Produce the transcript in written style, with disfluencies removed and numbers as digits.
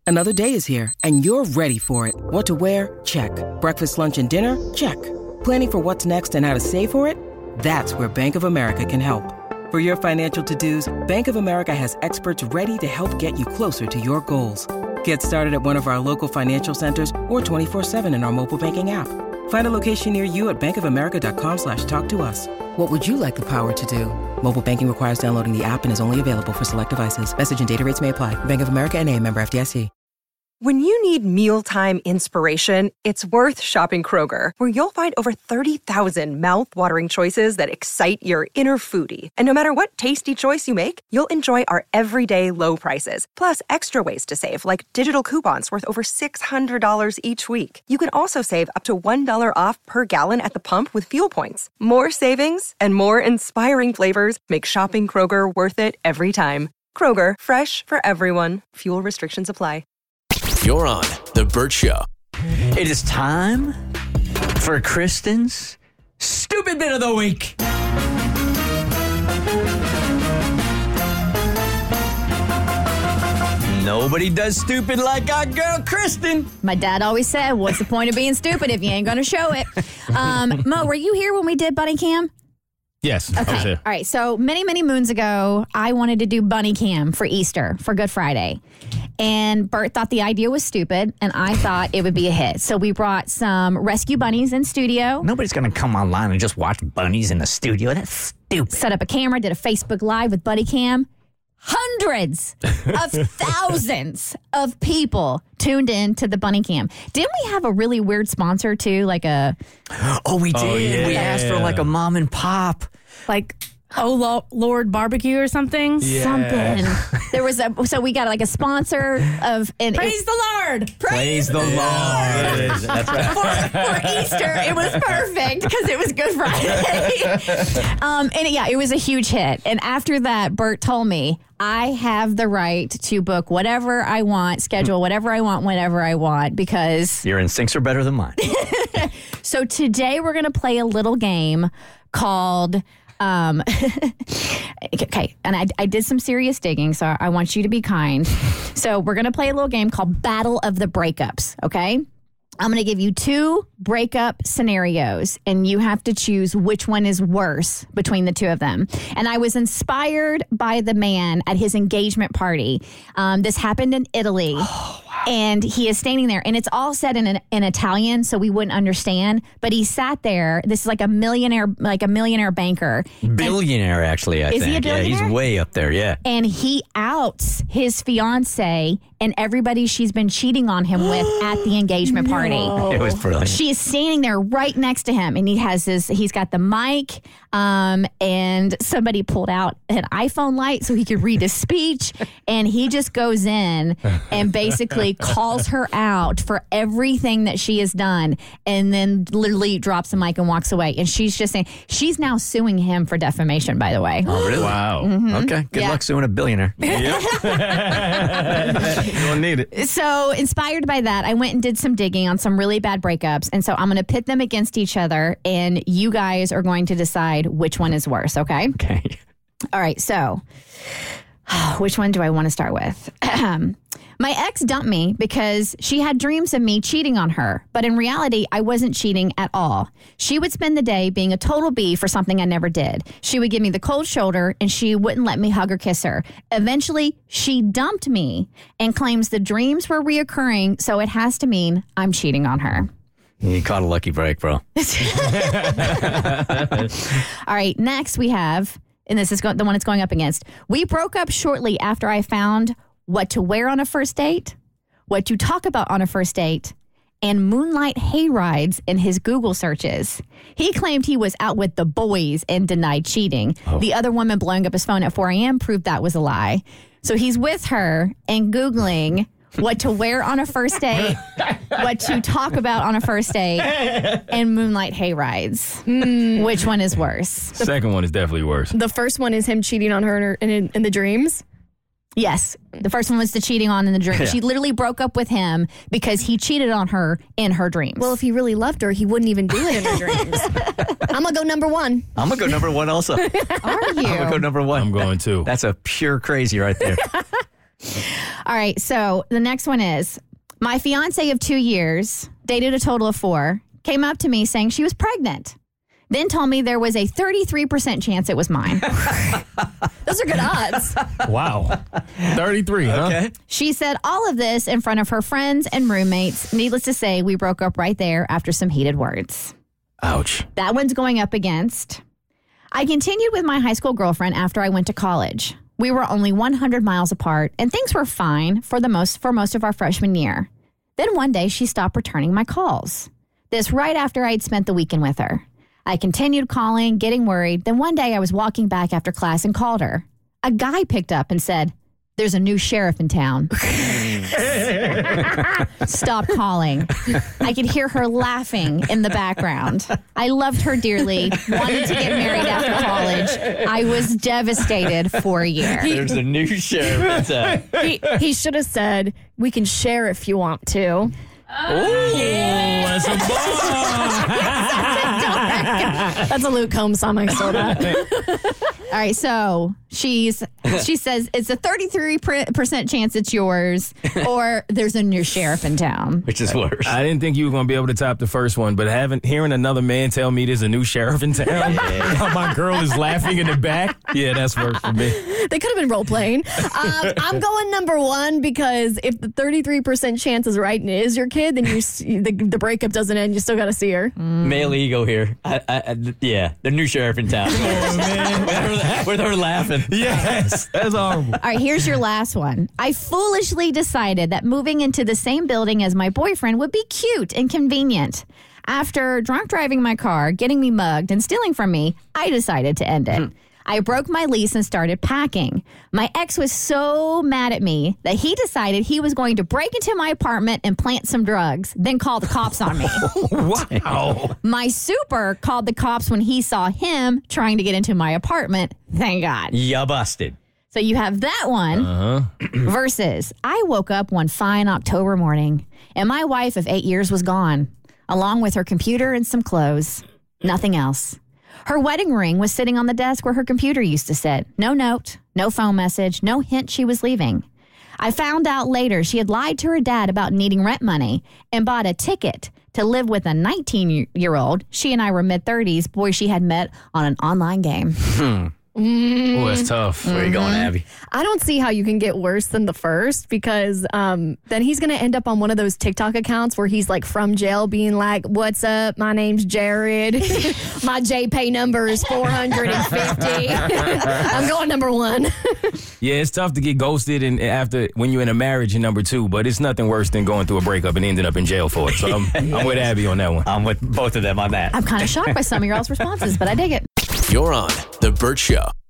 Another day is here, and you're ready for it. What to wear? Check. Breakfast, lunch, and dinner? Check. Planning for what's next and how to save for it? That's where Bank of America can help. For your financial to-dos, Bank of America has experts ready to help get you closer to your goals. Get started at one of our local financial centers or 24/7 in our mobile banking app. Find a location near you at bankofamerica.com/talktous. What would you like the power to do? Mobile banking requires downloading the app and is only available for select devices. Message and data rates may apply. Bank of America N.A., member FDIC. When you need mealtime inspiration, it's worth shopping Kroger, where you'll find over 30,000 mouth-watering choices that excite your inner foodie. And no matter what tasty choice you make, you'll enjoy our everyday low prices, plus extra ways to save, like digital coupons worth over $600 each week. You can also save up to $1 off per gallon at the pump with fuel points. More savings and more inspiring flavors make shopping Kroger worth it every time. Kroger, fresh for everyone. Fuel restrictions apply. You're on The Burt Show. It is time for Kristen's Stupid Bit of the Week. Nobody does stupid like our girl, Kristen. My dad always said, what's the point of being stupid if you ain't going to show it? Mo, were you here when we did Bunny Cam? Yes. Okay. All right. So many, many moons ago, I wanted to do Bunny Cam for Easter, for Good Friday. And Bert thought the idea was stupid, and I thought it would be a hit. So we brought some rescue bunnies in studio. Nobody's going to come online and just watch bunnies in the studio. That's stupid. Set up a camera, did a Facebook Live with Bunny Cam. Hundreds of thousands of people tuned in to the Bunny Cam. Didn't we have a really weird sponsor, too? Like a... Oh, we did. Yeah. We asked for like a mom and pop. Like... Oh, Lord Barbecue or something? Yeah. Something. There was so we got like a sponsor of... Praise the Lord! Praise the Lord. That's right. For Easter, it was perfect because it was Good Friday. And it was a huge hit. And after that, Bert told me, I have the right to book whatever I want, schedule whatever I want, whenever I want, because... Your instincts are better than mine. So today we're going to play a little game called... okay, and I did some serious digging, so I want you to be kind. So we're going to play a little game called Battle of the Breakups, okay? I'm going to give you two breakup scenarios, and you have to choose which one is worse between the two of them. And I was inspired by the man at his engagement party. This happened in Italy. Oh, wow. And he is standing there, and it's all said in Italian, so we wouldn't understand. But he sat there. This is like a millionaire banker. Billionaire, actually, I think. Is he a billionaire? Yeah, he's way up there, yeah. And he outs his fiance and everybody she's been cheating on him with at the engagement party. It was brilliant. She is standing there right next to him, and he's got the mic, and somebody pulled out an iPhone light so he could read his speech, and he just goes in and basically calls her out for everything that she has done, and then literally drops the mic and walks away. And she's just saying, she's now suing him for defamation, by the way. Oh, really? Wow. Mm-hmm. Okay. Good luck suing a billionaire. You don't need it. So inspired by that, I went and did some digging on some really bad breakups. And so I'm going to pit them against each other, and you guys are going to decide which one is worse, okay? Okay. All right, so which one do I want to start with? My ex dumped me because she had dreams of me cheating on her, but in reality, I wasn't cheating at all. She would spend the day being a total B for something I never did. She would give me the cold shoulder, and she wouldn't let me hug or kiss her. Eventually, she dumped me and claims the dreams were reoccurring, so it has to mean I'm cheating on her. You caught a lucky break, bro. All right, next we have, and this is the one it's going up against. We broke up shortly after I found what to wear on a first date, what to talk about on a first date, and moonlight hay rides in his Google searches. He claimed he was out with the boys and denied cheating. Oh. The other woman blowing up his phone at 4 a.m. proved that was a lie. So he's with her and Googling what to wear on a first date, what to talk about on a first date, and moonlight hay rides. Which one is worse? The second one is definitely worse. The first one is him cheating on her in the dreams? Yes. The first one was the cheating on in the dream. Yeah. She literally broke up with him because he cheated on her in her dreams. Well, if he really loved her, he wouldn't even do it in her dreams. I'm going to go number one. I'm going to go number one also. Are you? I'm going to go number one. I'm going too. That's a pure crazy right there. All right, so the next one is my fiance of 2 years, dated a total of 4, came up to me saying she was pregnant. Then told me there was a 33% chance it was mine. Those are good odds. Wow. 33, huh? Okay. She said all of this in front of her friends and roommates. Needless to say, we broke up right there after some heated words. Ouch. That one's going up against. I continued with my high school girlfriend after I went to college. We were only 100 miles apart, and things were fine for most of our freshman year. Then one day, she stopped returning my calls. This right after I'd spent the weekend with her. I continued calling, getting worried. Then one day I was walking back after class and called her. A guy picked up and said, "There's a new sheriff in town." Stop calling. I could hear her laughing in the background. I loved her dearly, wanted to get married after college. I was devastated for a year. There's a new sheriff in town. He should have said, "We can share if you want to." Oh, that's a ball. That's a Luke Combs song. I stole that. All right, so she says it's a 33% chance it's yours, or there's a new sheriff in town. Which is worse. I didn't think you were going to be able to top the first one, but hearing another man tell me there's a new sheriff in town, my girl is laughing in the back. Yeah, that's worse for me. They could have been role playing. I'm going number 1 because if the 33% chance is right and it is your kid, then the breakup doesn't end. You still got to see her. Male ego here. Yeah, the new sheriff in town. Oh, man. With her laughing. Yes, that's horrible. All right, here's your last one. I foolishly decided that moving into the same building as my boyfriend would be cute and convenient. After drunk driving my car, getting me mugged, and stealing from me, I decided to end it. I broke my lease and started packing. My ex was so mad at me that he decided he was going to break into my apartment and plant some drugs, then call the cops on me. Wow. My super called the cops when he saw him trying to get into my apartment. Thank God. Ya busted. So you have that one versus I woke up one fine October morning and my wife of 8 years was gone, along with her computer and some clothes. Nothing else. Her wedding ring was sitting on the desk where her computer used to sit. No note, no phone message, no hint she was leaving. I found out later she had lied to her dad about needing rent money and bought a ticket to live with a 19-year-old. She and I were mid-30s, boy she had met on an online game. Oh, that's tough. Where you going, Abby? I don't see how you can get worse than the first because then he's going to end up on one of those TikTok accounts where he's like from jail being like, "What's up? My name's Jared. My JPay number is 450. I'm going number 1. Yeah, it's tough to get ghosted and after when you're in a marriage in number 2, but it's nothing worse than going through a breakup and ending up in jail for it. So I'm with Abby on that one. I'm with both of them on that. I'm kind of shocked by some of your all's responses, but I dig it. You're on The Burt Show.